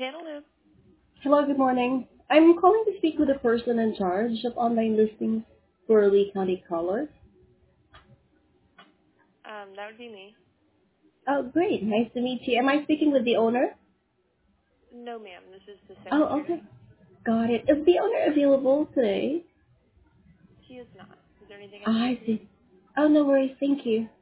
Hello. Hello, good morning. I'm calling to speak with the person in charge of online listings for Lee County Colors. That would be me. Oh, great. Nice to meet you. Am I speaking with the owner? No, ma'am. This is the Oh, secretary. okay. Got it. Is the owner available today? She is not. Is there anything I Ah, can do I for you? see. Oh, no worries. Thank you.